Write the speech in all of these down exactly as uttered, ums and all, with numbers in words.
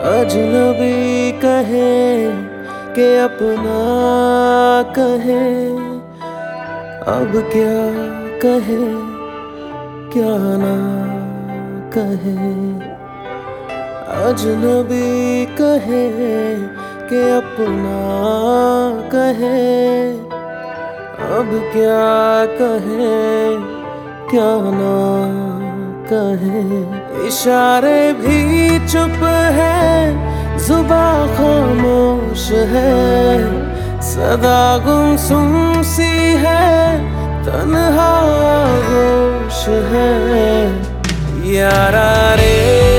अजनबी कहे कि अपना कहे, अब क्या कहे क्या ना कहे। अजनबी कहे कि अपना कहे, अब क्या कहे क्या ना कहे। इशारे भी चुप है, जुबां खामोश है, सदा गुमसुम सी है, तन्हा होश है। यारा रे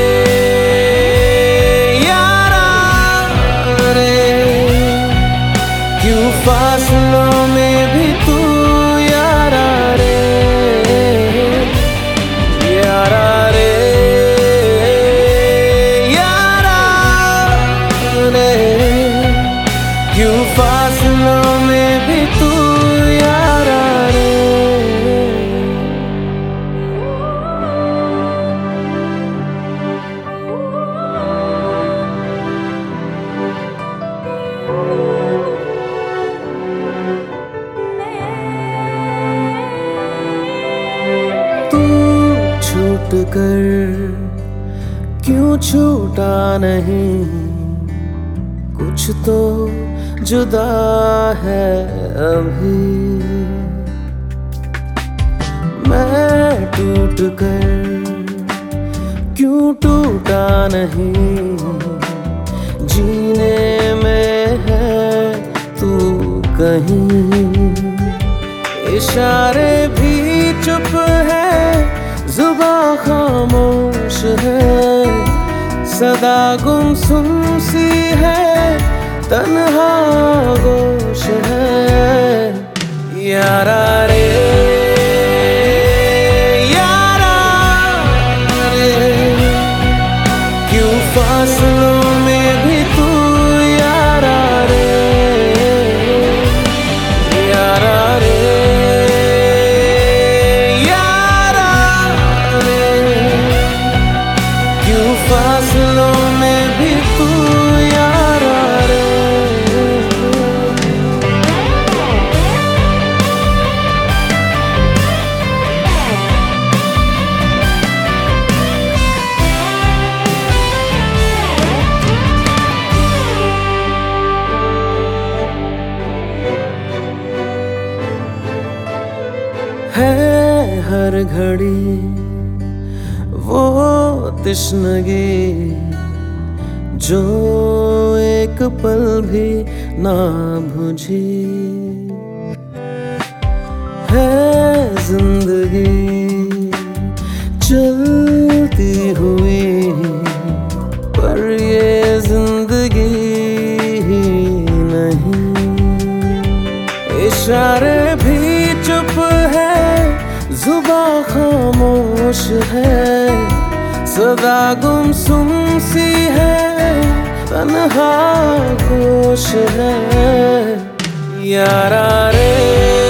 यारा रे, क्यों फासलों में भी तू यारा रे। यारा रे यारा रे, क्यों फासलों में भी तू यारा रे। छूट कर क्यों छूटा नहीं, कुछ तो जुदा है अभी। मैं टूट कर क्यों टूटा नहीं, जीने में है तू कहीं। इशारे भी चुप है, जुबां खामोश है, सदा गुमसुम सी है, तन्हा गोश है। यारा रे यारा रे, क्यों फासलों में भी तू यारा रे। यारा रे फासलों में भी तू यारा रे। है हर घड़ी वो तश्नगी, जो एक पल भी ना बुझी। है जिंदगी चलती हुई, पर ये जिंदगी ही नहीं। इशारे भी चुप है, जुबां खामोश है, सदा गुमसुम सी है, तन्हा गोश है। यारा रे